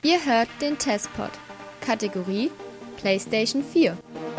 Ihr hört den Testpod. Kategorie PlayStation 4.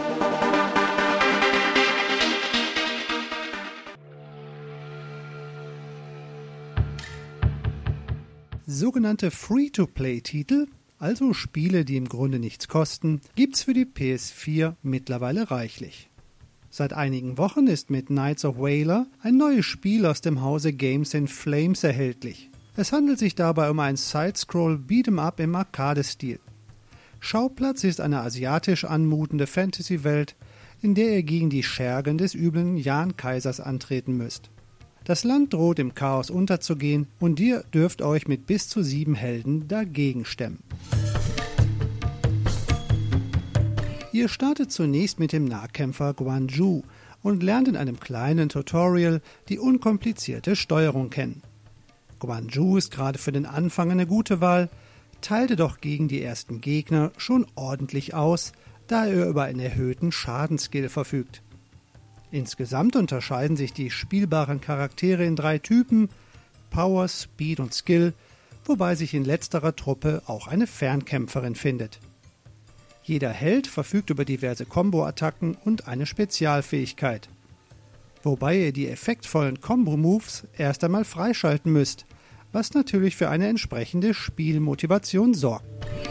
Sogenannte Free-to-Play-Titel, also Spiele, die im Grunde nichts kosten, gibt's für die PS4 mittlerweile reichlich. Seit einigen Wochen ist mit Knights of Valor ein neues Spiel aus dem Hause Games in Flames erhältlich. Es handelt sich dabei um ein Side-Scroll-Beat'em-up im Arcade-Stil. Schauplatz ist eine asiatisch anmutende Fantasy-Welt, in der ihr gegen die Schergen des üblen Yan-Kaisers antreten müsst. Das Land droht im Chaos unterzugehen und ihr dürft euch mit bis zu 7 Helden dagegen stemmen. Ihr startet zunächst mit dem Nahkämpfer Guan-Yu und lernt in einem kleinen Tutorial die unkomplizierte Steuerung kennen. Guan-Yu ist gerade für den Anfang eine gute Wahl, teilte doch gegen die ersten Gegner schon ordentlich aus, da er über einen erhöhten Schadensskill verfügt. Insgesamt unterscheiden sich die spielbaren Charaktere in 3 Typen: Power, Speed und Skill, wobei sich in letzterer Truppe auch eine Fernkämpferin findet. Jeder Held verfügt über diverse Combo-Attacken und eine Spezialfähigkeit, wobei ihr die effektvollen Combo-Moves erst einmal freischalten müsst, was natürlich für eine entsprechende Spielmotivation sorgt.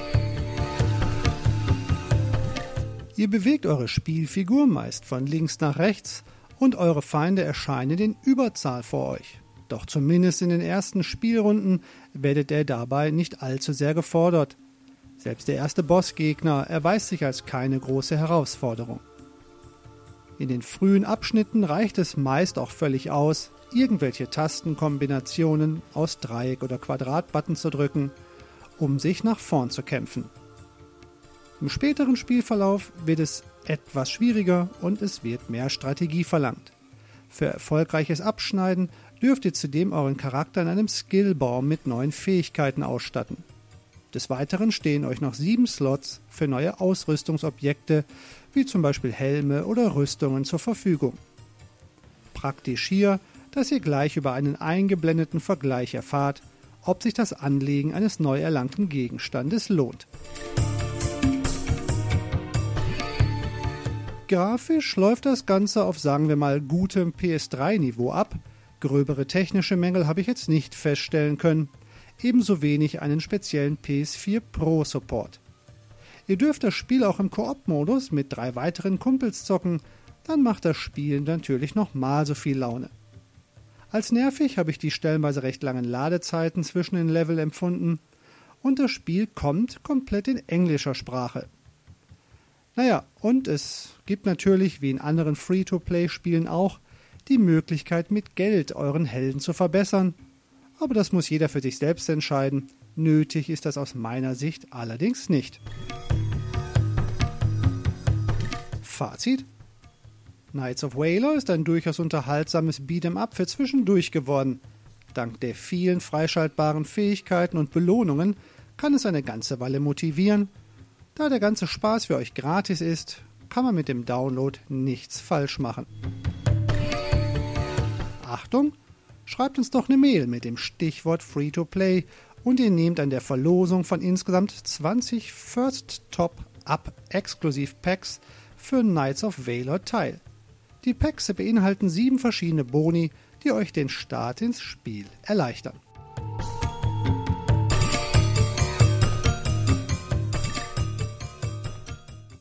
Ihr bewegt eure Spielfigur meist von links nach rechts und eure Feinde erscheinen in Überzahl vor euch. Doch zumindest in den ersten Spielrunden werdet ihr dabei nicht allzu sehr gefordert. Selbst der erste Bossgegner erweist sich als keine große Herausforderung. In den frühen Abschnitten reicht es meist auch völlig aus, irgendwelche Tastenkombinationen aus Dreieck- oder Quadratbutton zu drücken, um sich nach vorn zu kämpfen. Im späteren Spielverlauf wird es etwas schwieriger und es wird mehr Strategie verlangt. Für erfolgreiches Abschneiden dürft ihr zudem euren Charakter in einem Skillbaum mit neuen Fähigkeiten ausstatten. Des Weiteren stehen euch noch 7 Slots für neue Ausrüstungsobjekte, wie zum Beispiel Helme oder Rüstungen zur Verfügung. Praktisch hier, dass ihr gleich über einen eingeblendeten Vergleich erfahrt, ob sich das Anlegen eines neu erlangten Gegenstandes lohnt. Grafisch läuft das Ganze auf, sagen wir mal, gutem PS3-Niveau ab. Gröbere technische Mängel habe ich jetzt nicht feststellen können. Ebenso wenig einen speziellen PS4 Pro Support. Ihr dürft das Spiel auch im Koop-Modus mit 3 weiteren Kumpels zocken, dann macht das Spiel natürlich nochmal so viel Laune. Als nervig habe ich die stellenweise recht langen Ladezeiten zwischen den Level empfunden und das Spiel kommt komplett in englischer Sprache. Naja, und es gibt natürlich, wie in anderen Free-to-Play-Spielen auch, die Möglichkeit, mit Geld euren Helden zu verbessern. Aber das muss jeder für sich selbst entscheiden. Nötig ist das aus meiner Sicht allerdings nicht. Fazit: Knights of Valor ist ein durchaus unterhaltsames Beat'em-up für zwischendurch geworden. Dank der vielen freischaltbaren Fähigkeiten und Belohnungen kann es eine ganze Weile motivieren. Da der ganze Spaß für euch gratis ist, kann man mit dem Download nichts falsch machen. Achtung! Schreibt uns doch eine Mail mit dem Stichwort Free-to-Play und ihr nehmt an der Verlosung von insgesamt 20 First Top-Up Exklusiv-Packs für Knights of Valor teil. Die Packs beinhalten 7 verschiedene Boni, die euch den Start ins Spiel erleichtern.